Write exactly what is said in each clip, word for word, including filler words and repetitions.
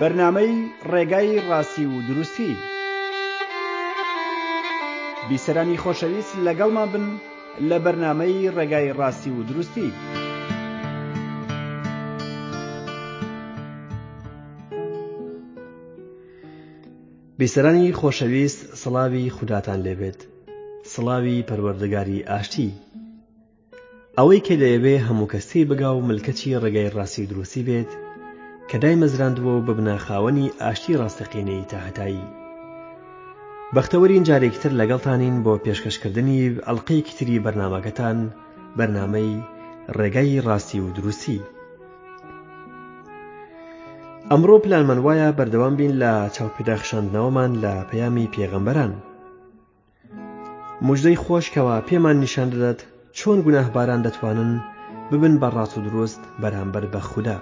بەرنامەی ڕێگای ڕاستی و دروستی. بیسەرانی خۆشەویست لەگەڵمان بن لە بەرنامەی ڕێگای ڕاستی و دروستی. بیسەرانی خۆشەویست، سڵاوی خوداتان لێبێت، سڵاوی پەروەردگاری ئاشتی. ئەوەی کە لەیەوێ هەموو کەستی بگا و ملکەتی ڕێگای ڕاستی و دروستی بێت کە دای مەزراندووە و ببنە خاوەنی ئاشتی ڕاستەقینەی تاهەتایی. بەختەوەرین جارێکتر لەگەڵتانین بۆ پێشکەشکردنی ئەڵقەیەکی تری بەرنامەکەتان، بەرنامەی ڕێگای ڕاستی و دروستی. ئەمڕۆ پلانمان وایە بەردەوام بین لە چاوپێداخشاندنەوەمان لە پەیامی پێغەمبەران. موژدەی خۆش کەوا پێمان نیشان دەدات چۆن گوناهباران دەتوانن ببن بە ڕاست و دروست بەرامبەر بە خودا.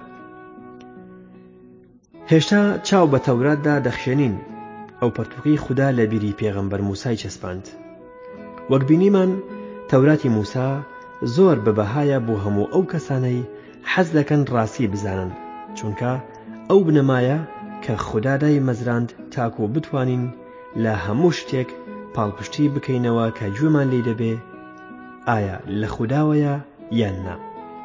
هێشتا چاو بە تەوراتدا دەخشێنین، ئەو پەرتووقەی خودا لە بیری پێغەمبەر موسای چەسپاند. وەک بینیمان تەوراتی موسا زۆر بەبەهایە بۆ هەموو ئەو کەسانەی حەز دەکەن ڕاستی بزانن، چونکە ئەو بنەمایە کە خودا دای مەزراند تاکو بتوانین لە هەموو شتێک پاڵپشتی بکەینەوە کە گوێمان لێ دەبێ ئایا لە خوداوەیە یان نا.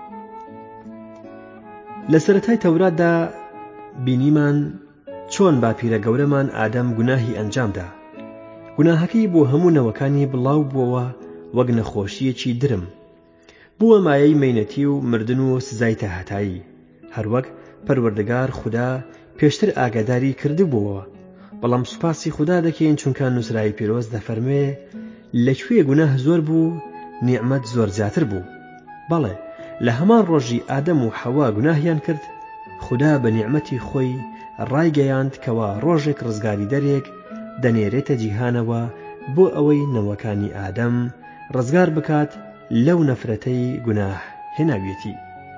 لە سەرەتای تەوراتدا بینیمان چۆن باپیرە گەورەمان ئادەم گوناهی ئەنجامدا. گوناهەکەی بۆ هەموو نەوەکانی بڵاو بووەوە وەک نەخۆشیەکی درم، بووە مایەی مەینەتی و مردن و سزای تاهەتایی، هەروەک پەروەردگار خودا پێشتر ئاگاداری کردبووەوە. بەڵام سوپاسی خودا دەکەین چونکە نووسرای پیرۆز دەفەرمێ لەکوێ گوناه زۆر بوو نیعمەت زۆر زیاتر بوو. بەڵێ لە هەمان ڕۆژی ئادەم و حەوا گوناهیان کرد، خودا بە نیعمەتی خۆی ڕایگەیاند کەوا ڕۆژێک ڕزگاری دەرێک دەنێرێتە جیهانەوە بۆ ئەوەی نەوەکانی ئادەم ڕزگار بکات لەو نەفرەتەی گوناه هێناویەتی.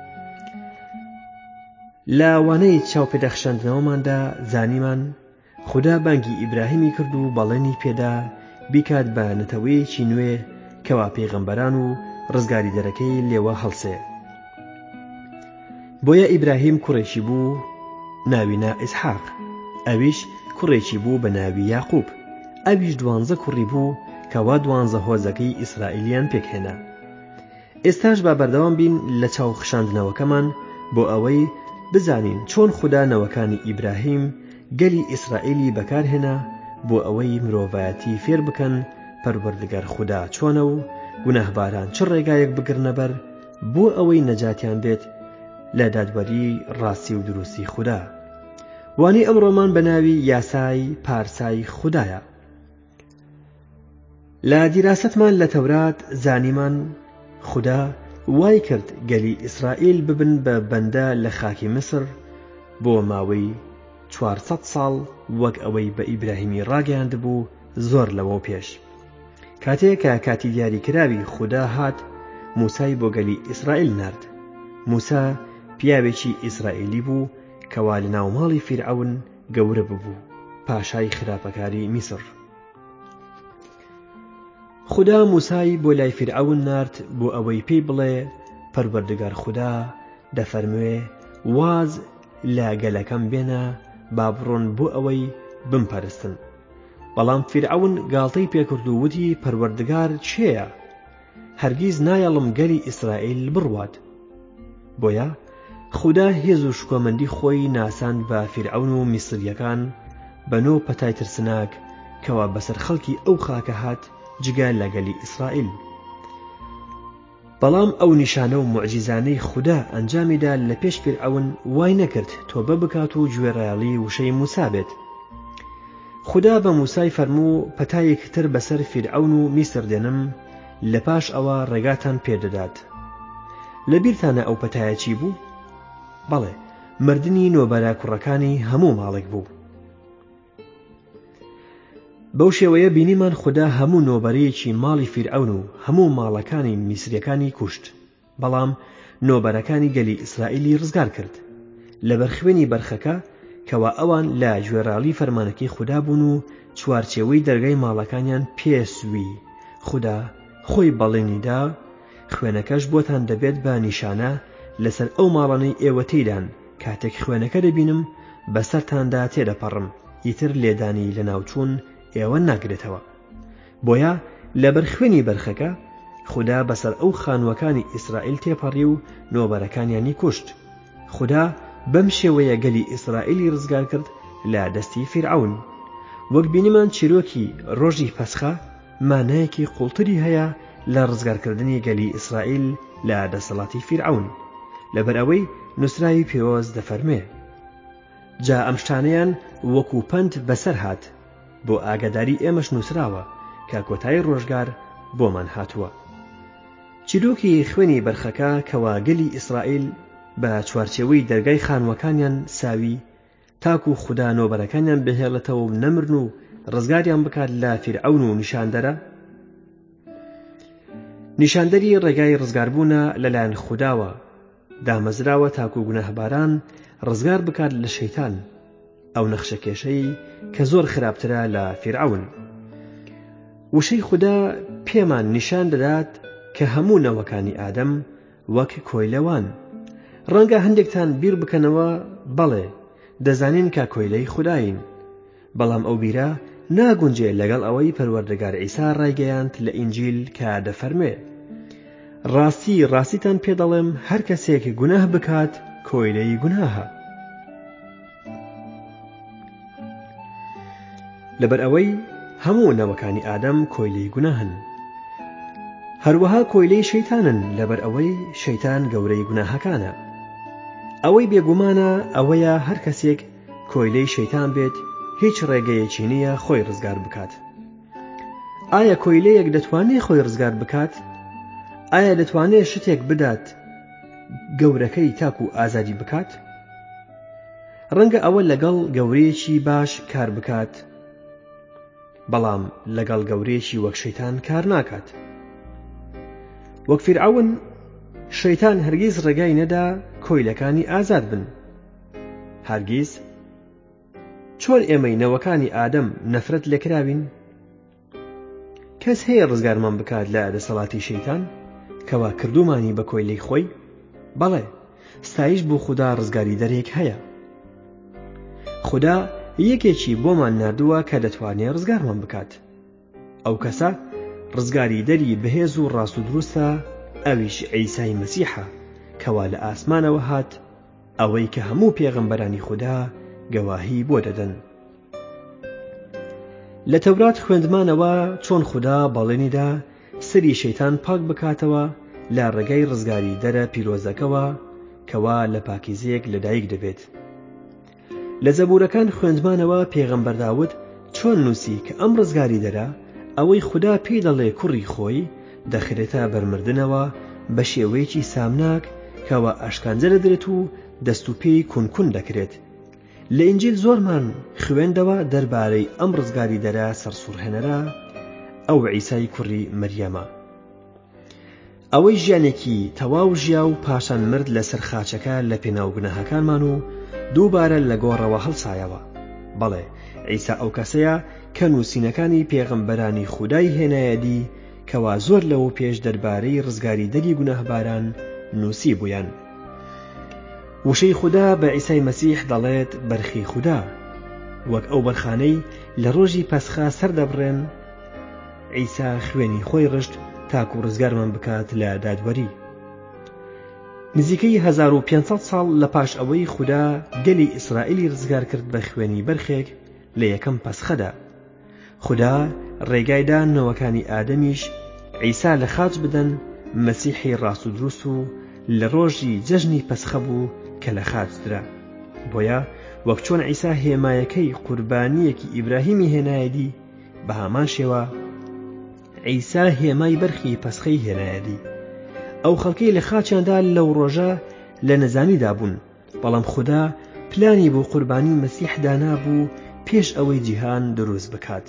لە وانەی چاوپێداخشاندنەوەماندا زانیمان خودا بانگی ئیبراهیمی کرد و بەڵێنی پێدا بیکات بە نەتەوەیەکی نوێ کەوا پێغەمبەران و ڕزگاری دەرەکەی لێوە هەڵسێ. بۆیە ئیبراهیم کوڕێکی بوو ناوی نا ئیسحاق، ئەویش کوڕێکی بوو بە ناوی یاقوب، ئەویش دوانزە کوڕی بوو کەوا دوانزە هۆزەکەی ئیسرائیلیان پێکهێنا. ئێستاش با بەردەوام بین لە چاو خشاندنەوەکەمان بۆ ئەوەی بزانین چۆن خودا نەوەکانی ئیبراهیم گەلی ئیسرائیلی بەکارهێنا بۆ ئەوەی مرۆڤایەتی فێر بکەن پەروەردگار خودا چۆنە و گوناهباران چ ڕێگایەک بگرنەبەر بۆ ئەوەی نەجاتیان دێت لە دادوەری ڕاستی و دروستی خودا. وانی ئەمڕۆمان بە ناوی یاسای پارسای خودایە. لە دیراستمان لە تەورات زانیمان خودا وای کرد گەلی ئیسرائیل ببن بە بەندە لە خاکی مسر بۆ ماوەی چوارسەد ساڵ وەک ئەوەی بە ئیبراهیمی ڕاگەیاند بوو زۆر لەوە پێش. کاتێک کە کاتی دیاریکراوی خودا هات موسای بۆ گەلی ئیسرائیل نارد. موسا پیاوێکی ئیسرائیلی بوو کەوا لە ناو ماڵی فیرعەون گەورە ببوو، پاشای خراپەکاری میسر. خودا موسای بۆ لای فیرعەون نارد بۆ ئەوەی پێی بڵێ پەروەردگار خودا دەفەرموێ واز لە گەلەکەم بێنە با بڕۆن بۆ ئەوەی بمپەرستن. بەڵام فیرعەون گاڵتەی پێکرد و وتی پەروەردگار چێیە؟ هەرگیز نایەڵم گەلی ئیسرائیل بڕوات. بۆیە خودا هێز و شکۆمەندی خۆی ناساند بە فیرعەون و میسریەکان بەنۆ پەتای ترسناک کەوا بەسەر خەڵکی ئەو خاکە هات جگە لە گەلی ئیسرائیل. بەڵام ئەو نیشانە و موعجیزانەی خودا ئەنجامیدا لە پێش فیرعەون وای نەکرد تۆبە بکات و گوێڕایەڵی وشەی موسا بێت. خودا بە موسای فەرموو پەتایەکی تر بەسەر فیرعەون و میسر دێنم، لە پاش ئەوە ڕێگاتان پێدەدات. لەبیرتانە ئەو پەتایە چی بوو؟ بەڵێ مردنی نۆبەرە کوڕەکانی هەموو ماڵێک بوو. بەو شێوەیە بینیمان خودا هەموو نۆبەرەیەکی ماڵی فیرعەون و هەموو ماڵەکانی میسریەکانی کوشت، بەڵام نۆبەرەکانی گەلی ئیسرائیلی ڕزگار کرد لە بەرخوێنی بەرخەکە کەوا ئەوان لە گوێڕاڵی فەرمانەکەی خودا بوون و چوارچێوەی دەرگای ماڵەکانیان پێسووی. خودا خۆی بەڵێنیدا خوێنەکەش بۆتان دەبێت بە نیشانە لەسەر ئەو ماڵانەی ئێوە تێیدان، کاتێک خوێنەکە دەبینم بەسەرتاندا تێدەپەڕم، ئیتر لێدانی لە ناوچوون ئێوە ناگرێتەوە. بۆیە لەبەر خوێنی بەرخەکە خوددا بەسەر ئەو خانووەکانی ئیسرائیل تێپەڕی و نۆبەرەکانیانی کوشت. خوددا بەم شێوەیە گەلی ئیسرائیلی ڕزگار کرد لە دەستی فیرعون. وەک بینیمان چیرۆکی ڕۆژی پەسخە مانایەکی قوڵتری هەیە لە ڕزگارکردنی گەلی ئیسرائیل لە دەسەڵاتی فیرعون، لەبەر ئەوەی نووسراوی پێوەز دەفەرمێ: جا ئەم شتانەیان وەکو پەند بەسەر هات، بۆ ئاگاداری ئێمەش نووسراوە کە کۆتایی ڕۆژگار بۆمان هاتووە. چیرۆکی خوێنی بەرخەکە کەوا گەلی ئیسرائیل بە چوارچێوەی دەرگای خانووەکانیان ساوی تاکو خوددا نۆبەرەکانیان بهێڵێتەوە و نەمرن و ڕزگاریان بکات لە فیرعون و نیشاندەرە. نیشاندەری ڕێگای ڕزگاربوونە لەلایەن خودداوە دامەزراوە تاکو گوناهباران ڕزگار بکات لە شەیتان، ئەو نەخشەکێشەی کە زۆر خراپترە لە فیرعون. وشەی خوددا پێمان نیشان دەدات کە هەموو نەوەکانی ئادەم وەک کۆیلەوان. ڕەنگە هەندێکتان بیر بکەنەوە بەڵێ دەزانین کە کۆیلەی خودداین، بەڵام ئەو بیرە ناگونجێ لەگەڵ ئەوەی پەروەردگار عیسا ڕایگەیاند لە ئینجیل کە دەفەرمێ: ڕاستی ڕاستیتان پێ دەڵێم هەر کەسێک گوناه بکات کۆیلەی گوناهە. لەبەر ئەوەی هەموو نەوەکانی ئادەم کۆیلەی گوناهن، هەروەها کۆیلەی شەیتانن، لەبەر ئەوەی شەیتان گەورەی گوناهەکانە. ئەوەی بێگومانە ئەوەیە هەر کەسێک کۆیلەی شەیتان بێت هیچ ڕێگەیەکی نییە خۆی ڕزگار بکات. ئایا کۆیلەیەک دەتوانێت خۆی ڕزگار بکات؟ ئایا دەتوانێت شتێک بدات گەورەکەی تاکو ئازادی بکات؟ ڕەنگە ئەوە لەگەڵ گەورەیەکی باش کار بکات، بەڵام لەگەڵ گەورەیەکی وەک شەیتان کار ناکات. وەک فیرعون، شەیتان هەرگیز ڕێگای نەدا کۆیلەکانی ئازاد بن. هەرگیز. چۆن ئێمەی نەوەکانی ئادەم نەفرەت لێکراوین؟ کەس هەیە ڕزگارمان بکات لە دەسەڵاتی شەیتان کەوا کردومانی بە کۆیلەی خۆی؟ بەڵێ، ستایش بۆ خوددا ڕزگاری دەرێک هەیە. خوددا یەکێکی بۆمان نردووە کە دەتوانێت ڕزگارمان بکات. ئەو کەسە ڕزگاری دەری بەهێز و ڕاست و دروستە، ئەویش عیسای مەسیحە کەوا لە ئاسمانەوە هات، ئەوەی کە هەموو پێغەمبەرانی خوددا گەواهی بۆ دەدەن. لە تەورات خوێندمانەوە چۆن خوددا بەڵێنیدا سەری شەیتان پاک بکاتەوە لە ڕێگای ڕزگاری دەرە پیرۆزەکەوە کەوا لە پاکیزەیەک لەدایک دەبێت. لە زەبوورەکان خوێندمانەوە پێغەمبەر داود چۆن نووسی کە ئەم ڕزگاری دەرە ئەوەی خوددا پێی دەڵێ کوڕی خۆی دەخرێتە بەرمردنەوە بە شێوەیەکی سامناک کەوا ئاشکانجە دەدرێت و دەست و پێی کونکون دەکرێت. لە ئینجیل زۆرمان خوێندەوە دەربارەی ئەم ڕزگاری دەرە سەرسوڕهێنەرە، ئەو عیسای کوڕی مەریەمە، ئەوەی ژیانێکی تەواو ژیا و پاشان مرد لەسەر خاچەکە لە پێناو گوناهەکانمان و دووبارە لە گۆڕەوە هەڵسایەوە. بەڵێ، عیسا ئەو کەسەیە کە نووسینەکانی پێغەمبەرانی خودای هێنایەدی کەوا زۆر لەوە پێش دەربارەی ڕزگاری دەری گوناهباران نووسی بوویان. وشەی خوددا بە عیسای مەسیح دەڵێت بەرخی خوددا، وەک ئەو بەرخانەی لە ڕۆژی پەسخا سەردەبڕێن. عیسا خوێنی خۆی ڕشت تاکو ڕزگارمان بکات لە دادوەری. نزیکەی هەزار و پێنج سەد ساڵ لە پاش ئەوەی خوددا گەلی ئیسرائیلی ڕزگار کرد بە خوێنی بەرخێک لە یەکەم پەسخەدا، خوددا ڕێگایدا نەوەکانی ئادەمیش عیسا لە خاچ بدەن مەسیحی ڕاست و دروست و لە ڕۆژی جەژنی پەسخە بوو کە لە خاچ درا. بۆیە وەک چۆن عیسا هێمایەکەی قوربانیەکی ئیبراهیمی هێنایەدی، بە هەمان شێوە عیسا هێمای بەرخی پەسخەی هێنایەدی. ئەو خەڵکەی لە خاچیاندا لەو ڕۆژە لە نەزانیدا بوون، بەڵام خوددا پلانی بۆ قوربانی مەسیح دانابوو پێش ئەوەی جیهان دروست بکات.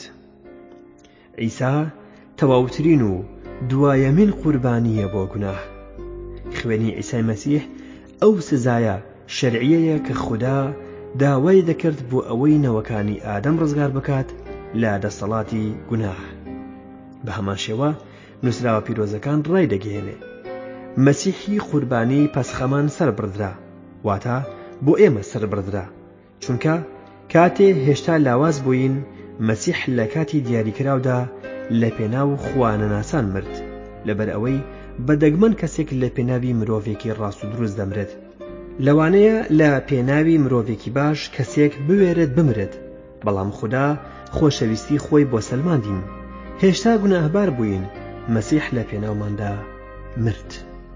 عیسا تەواوترین و دوایەمین قوربانیە بۆ گوناه. خوێنی عیسای مەسیح ئەو سزایە شەرعیەیە کە خوددا داوای دەکرد بۆ ئەوەی نەوەکانی ئادەم ڕزگار بکات لە دەسەڵاتی گوناه. بە هەمان شێوە نووسراوە پیرۆزەکان ڕای دەگەێنێ مەسیحی قوربانی پەسخەمان سەر بردرا، واتە بۆ ئێمە سەر بردرا، چونکە کاتێ هێشتا لاواز بووین مەسیح لە کاتی دیاریکراودا لە پێناو خوانەناسان مرد، لەبەر ئەوەی بەدەگمەن کەسێک لە پێناوی مرۆڤێکی ڕاست و دروست دەمرێت. لەوانەیە لە پێناوی مرۆڤێکی باش کەسێک بوێرێت بمرێت، بەڵام خوددا خۆشەویستی خۆی بۆ سەلماندین. هێشتا گوناهبار بووین، مەسیح لە پێناوماندا مرد.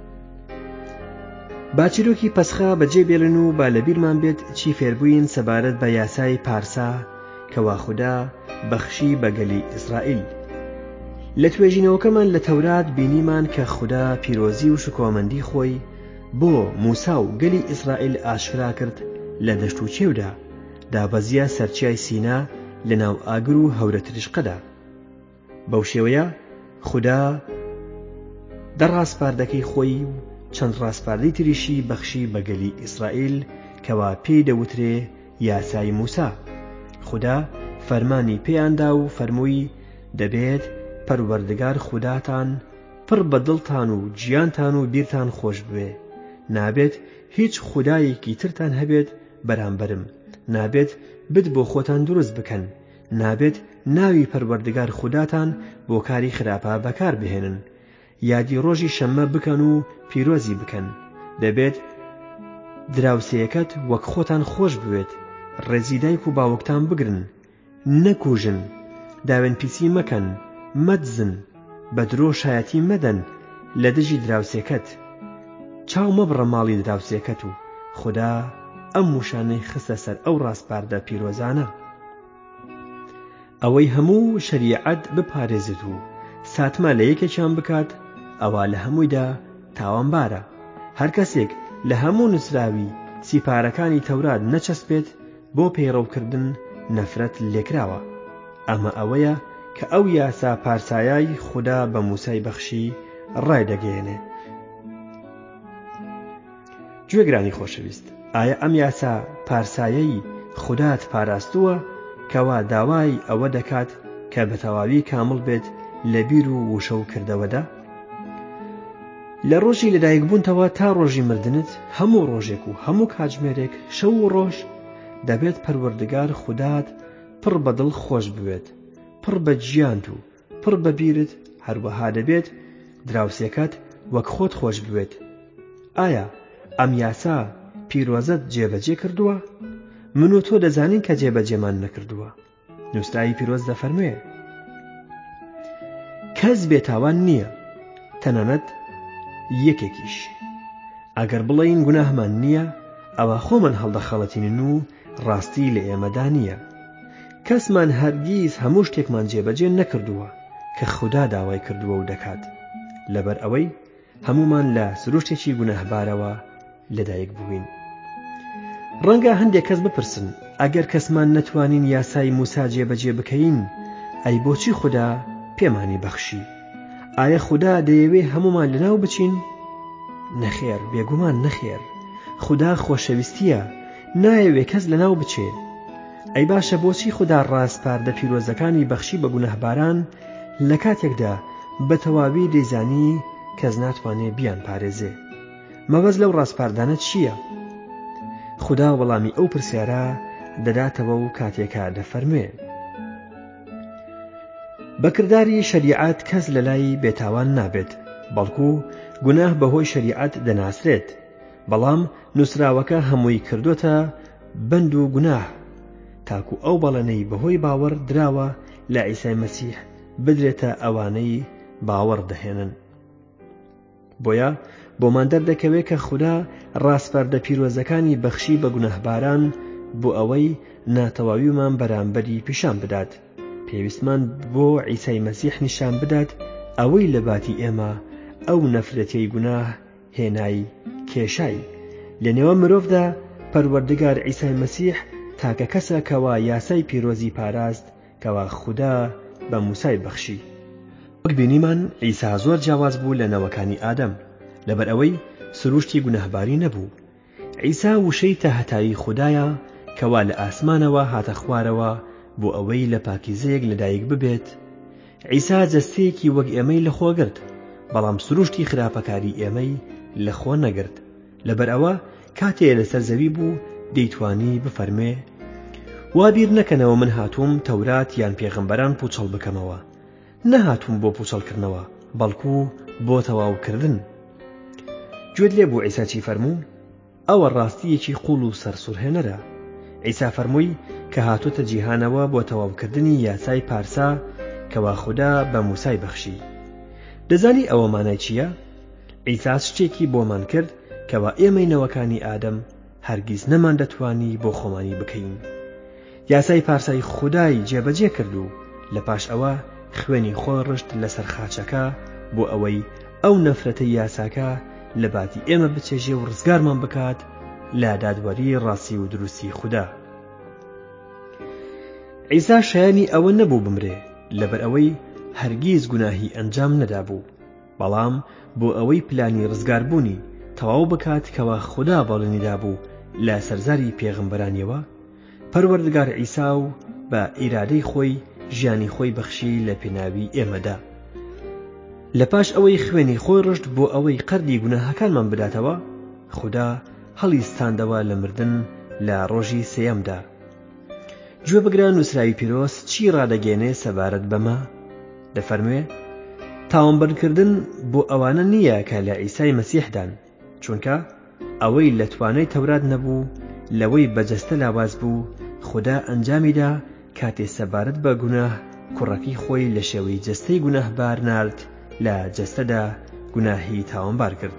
با چیرۆکی پەسخا بەجێبێڵن و با لەبیرمان بێت چی فێربووین سەبارەت بە یاسای پارسا کەوا خوددا بەخشی بە گەلی ئیسرائیل. لە توێژینەوەکەمان لە تەورات بینیمان کە خوددا پیرۆزی و شکۆمەندی خۆی بۆ موسا و گەلی ئیسرائیل ئاشکرا کرد لە دەشت و چێودا، دابەزیە سەرچیای سینا لە ناو ئاگر و هەورە تریشقەدا. بەو شێوەیە خوددا دەڕاسپاردەکەی خۆی و چەند ڕاستپاردەی تریشی بەخشی بە گەلی ئیسرائیل کەوا پێی دەوترێ یاسای موسا. خوددا فەرمانی پێیاندا و فەرمووی دەبێت پەروەردگار خوداتان پڕ بە دڵتان و گیانتان و بیرتان خۆش بوێ، نابێت هیچ خودایەکی ترتان هەبێت بەرامبەرم، نابێت بت بۆ خۆتان دروست بکەن، نابێت ناوی پەروەردگار خوداتان بۆ کاری خراپە بەکار بهێنن، یادی ڕۆژی شەممە بکەن و پیرۆزی بکەن، دەبێت دراوسەیەکەت وەک خۆتان خۆش بوێت، ڕێزی دایک و باوکتان بگرن، نەکوژن، داوێن پیسی مەکەن، مەدزن، بە درۆ شایەتی مەدەن لە دژی دراوسێکەت، چاو مەبڕە ماڵی دراوسێکەت. و خوددا ئەم وشانەی خستە سەر ئەو ڕاستپاردە پیرۆزانە. ئەوەی هەموو شەریعەت بپارێزێت و ساتما لە یەکێکیان بکات، ئەوە لە هەموویدا تاوانبارە. هەر کەسێک لە هەموو نووسراوی سیپارەکانی تەورات نەچەسبێت بۆ پەیڕەوکردن نەفرەت لێکراوە. ئەمە ئەوەیە کە ئەو یاسا پارسایای خوددا بە موسای بەخشی ڕایدەگەیەنێ. گوێگرانی خۆشەویست، ئایا ئەم یاسا پارسایەی خوددات پاراستووە کەوا داوای ئەوە دەکات کە بە تەواوی کامڵ بێت لە بیر و وشە و کردەوەدا؟ لە ڕۆژی لەدایکبوونتەوە تا ڕۆژی مردنت هەموو ڕۆژێک و هەموو کاتژمێرێک شەو و ڕۆژ دەبێت پەروەردگار خوددات پڕ بە دڵ خۆش بوێت، پڕ بە گیانت و پڕ بە بیرت، هەروەها دەبێت دراوسێکەت وەک خۆت خۆش بوێت. ئایا ئەم یاسا پیرۆزەت جێبەجێ کردووە؟ من و تۆ دەزانین کە جێبەجێمان نەکردووە. نووسراوی پیرۆز دەفەرموێ کەس بێتاوان نییە، تەنانەت یەکێکیش. ئەگەر بڵێین گوناهمان نییە، ئەوە خۆمان هەڵدەخەڵەتینن و ڕاستی لە ئێمەدا نییە. کەسمان هەرگیز هەموو شتێکمان جێبەجێ نەکردووە کە خوددا داوای کردووە و دەکات، لەبەر ئەوەی هەمومان لە سروشتێکی گوناهبارەوە لەدایک بووین. ڕەنگە هەندێک کەس بپرسن ئەگەر کەسمان نەتوانین یاسای موسا جێبەجێ بکەین، ئەی بۆچی خوددا پێمانی بەخشی؟ ئایا خوددا دەیەوێ هەمومان لەناو بچین؟ نەخێر، بێگومان نەخێر. خوددا خۆشەویستیە، نایەوێ کەس لەناو بچێ. ئەی باشە بۆچی خوددا ڕاستپاردە پیرۆزەکانی بەخشی بە گونەهباران لە کاتێکدا بە تەواوی دەیزانی کەس ناتوانێت بیان پارێزێ؟ مەبەست لەو ڕاستپاردانە چییە؟ خوددا وەڵامی ئەو پرسیارە دەداتەوە و کاتێکە دەفەرموێ بەکرداری شەریعەت کەس لە لای بێتاوان نابێت، بەڵکو گوناه بەهۆی شەریعەت دەناسرێت، بەڵام نووسراوەکە هەمووی کردوتە بەند و گوناه، تاکو ئەو بەڵێنەی بەهۆی باوەڕ دراوە لە عیسای مەسیح بدرێتە ئەوانەی باوەڕ دەهێنن. بۆیە بۆمان دەردەکەوێت کە خوددا ڕاستپاردە پیرۆزەکانی بەخشی بە گونەهباران بۆ ئەوەی ناتەواویمان بەرامبەری پیشان بدات، پێویستمان بۆ عیسای مەسیح نیشان بدات ئەوەی لە باتی ئێمە ئەو نەفرەتیەی گوناه هێنای کێشای. لە نێوان مرۆڤدا پەروەردگار عیسای مەسیح تاکە کەسە کەوا یاسای پیرۆزی پاراست کەوا خوددا بە موسای بەخشی. وەک بینیمان عیسا زۆر جیاواز بوو لە نەوەکانی ئادەم، لەبەر ئەوەی سروشتی گونەهباری نەبوو. عیسا وشەی تاهەتایی خوددایە کەوا لە ئاسمانەوە هاتە خوارەوە بۆ ئەوەی لە پاکیزەیەک لەدایک ببێت. عیسا جەستەیەکی وەک ئێمەی لەخۆ گرت، بەڵام سروشتی خراپەکاری ئێمەی لەخۆ نەگرت. لەبەر ئەوە کاتێ لەسەر زەوی بوو دەیتوانی بفەرمێ وا بیر نەکەنەوە من هاتووم تەورات یان پێغەمبەران پوچەڵ بکەمەوە، نەهاتووم بۆ پوچەڵکردنەوە بەڵکو بۆ تەواوکردن. گوێت لێ بوو عیسا چی فەرموو؟ ئەوە ڕاستیەکی قوڵ و سەرسوڕهێنەرە. عیسا فەرمووی کە هاتوتە جیهانەوە بۆ تەواوکردنی یاسای پارسا کەوا خوددا بە موسای بەخشی. دەزانی ئەوە مانای چییە؟ عیسا شتێکی بۆمان کرد کەوا ئێمەی نەوەکانی ئادەم هەرگیز نەمان دەتوانی بۆ خۆمانی بکەین. یاسای پارسای خودای جێبەجێ کرد و لە پاش ئەوە خوێنی خۆی ڕشت لەسەر خاچەکە بۆ ئەوەی ئەو نەفرەتەی یاساکە لە باتی ئێمە بچێژێ و ڕزگارمان بکات لە دادوەری ڕاستی و دروستی خوددا. عیسا شایانی ئەوە نەبوو بمرێ لەبەر ئەوەی هەرگیز گوناهی ئەنجام نەدابوو، بەڵام بۆ ئەوەی پلانی ڕزگاربوونی تەواو بکات کەوا خوددا بەڵێنیدا بوو لە سەرزاری پێغەمبەرانیەوە، پەروەردگار عیسا و بە ئیرادەی خۆی ژیانی خۆی بەخشی لە پێناوی ئێمەدا. لە پاش ئەوەی خوێنی خۆی ڕشت بۆ ئەوەی قەردی گوناهەکانمان بداتەوە، خوددا هەڵیستاندەوە لە مردن لە ڕۆژی سێیەمدا. گوێ بگرە نووسراوی پیرۆز چی ڕادەگەێنێ سەبارەت بەمە؟ دەفەرموێ تاوانبەرکردن بۆ ئەوانە نییە کە لە عیسای مەسیحدان، چونکە ئەوەی لە توانای تەورات نەبوو لەوەی بەجەستە لاواز بوو خوددا ئەنجامیدا کاتێ سەبارەت بە گوناه کوڕەکەی خۆی لە شێوەی جەستەی گوناهبار نارد لە جەستەدا گوناهی تاوانبار کرد.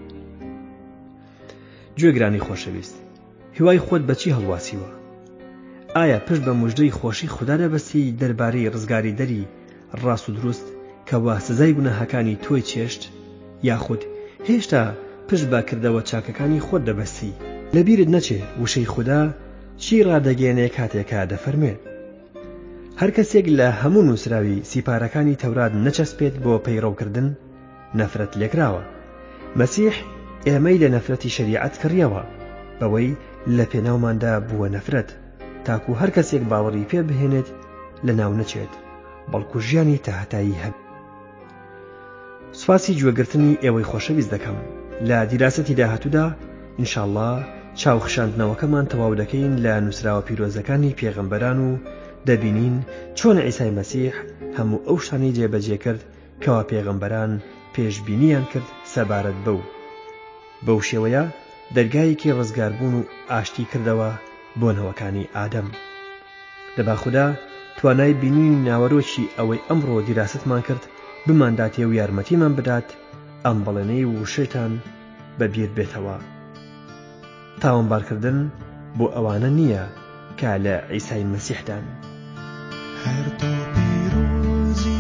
گوێگرانی خۆشەویست، هیوای خۆت بەچی هەڵواسیوە؟ ئایا پشت بە موژدەی خۆشی خوددا دەبەستی دەربارەی ڕزگاری دەری ڕاست و دروست کەوا سزای گوناهەکانی تۆی چێشت، یاخود هێشتا پشت بە کردەوە چاکەکانی خۆت دەبەستی؟ لەبیرت نەچێ وشەی خوددا چی ڕادەگەێنێ کاتێکە دەفەرمێ هەر کەسێک لە هەموو نووسراوی سیپارەکانی تەورات نەچەسپێت بۆ پەیڕەوکردن نەفرەت لێکراوە. مەسیح ئێمەی لە نەفرەتی شەریعەت کڕیەوە بەوەی لە پێناوماندا بووە نەفرەت، تاکو هەر کەسێک باوەڕی پێ بهێنێت لە ناو نەچێت بەڵکو ژیانی تاهتایی هەب. سوپاسی گوێگرتنی ئێوەی خۆشەویست دەکەم. لە دیراسەتی داهاتوودا ئینشاءڵڵا چاوخشاندنەوەکەمان تەواو دەکەین لە نووسراوە پیرۆزەکانی پێغەمبەران و دەبینین چۆن عیسای مەسیح هەموو ئەو شتانی جێبەجێ کرد کەوا پێغەمبەران پێشبینیان کرد سەبارەت بەو بەو شێوەیە دەرگایەکی ڕزگاربوون و ئاشتی کردەوە بۆ نەوەکانی ئادەم. دەبا خوددا توانای بینینی ناوەرۆکی ئەوەی ئەمڕۆ دیراستمان کرد بمانداتێ و یارمەتیمان بدات ئەم بەڵێنەی وشەیتان بەبیر بێتەوە. تاوانبارکردن بۆ ئەوانە نییە کە لە عیسای مەسیحدان. هەر تۆ پیرۆزی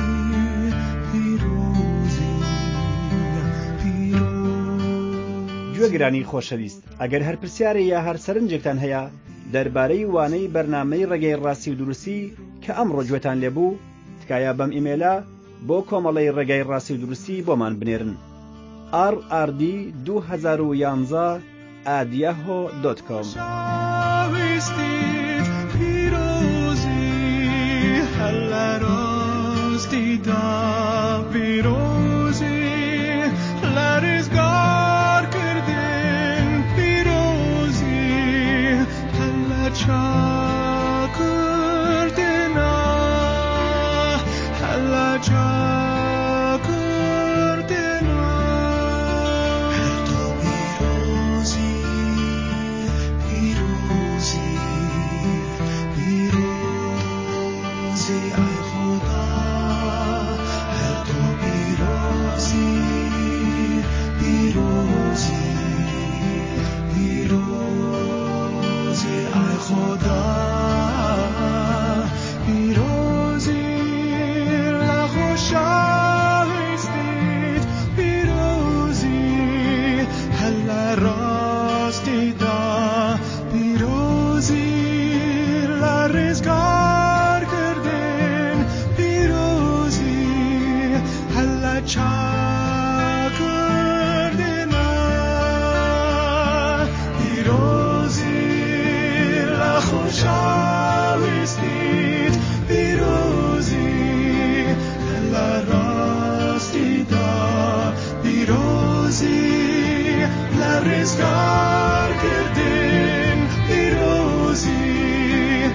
پیرۆزی پیرۆزی. گوێگرانی خۆشەویست، ئەگەر هەر پرسیارە یا هەر سەرنجێکتان هەیە دەربارەی وانەی بەرنامەی ڕێگەی ڕاستی و دروستی کە ئەمڕۆ گوێتان لێبوو، تکایە بەم ئیمێلە بۆ کۆمەڵەی ڕێگای ڕاستی و دروستی بۆمان بنێرن ئار ئار دی دوو هەزار و یانزە ئات یاهۆ دۆت کۆم. rizgar kırdın pirozi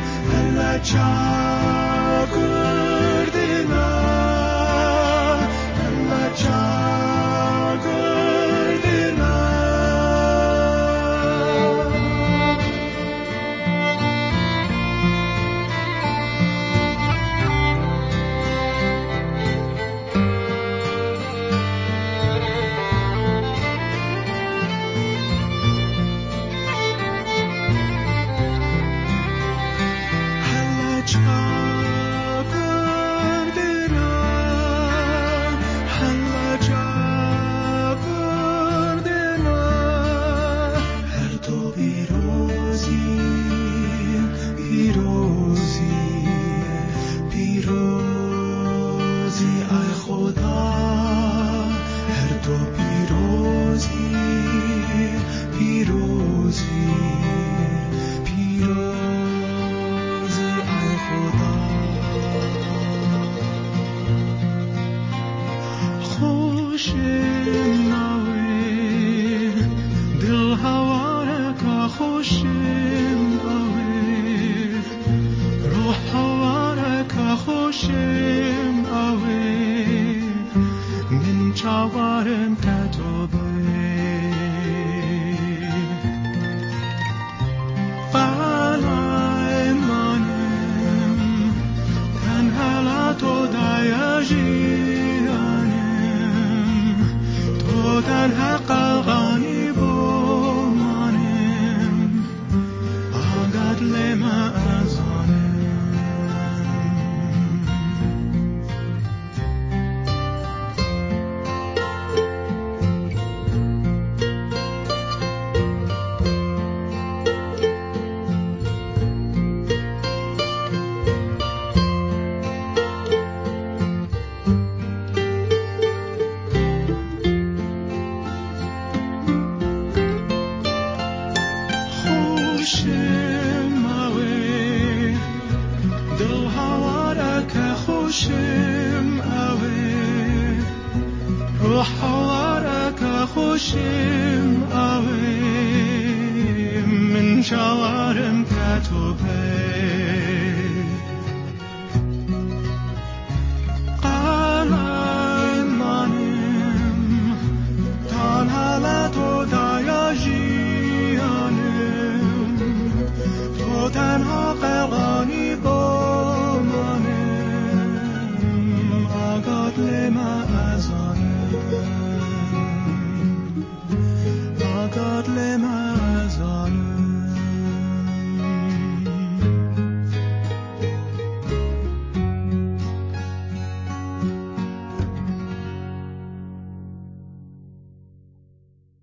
شوارم کتوبه